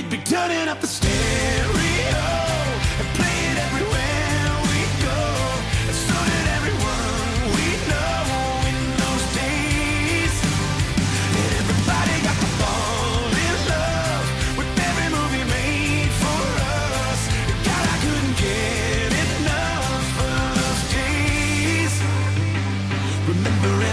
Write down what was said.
We'd be turning up the stereo and play it everywhere we go. And so did everyone we know in those days. And everybody got to fall in love with every movie made for us. God, I couldn't get enough of those days. Remember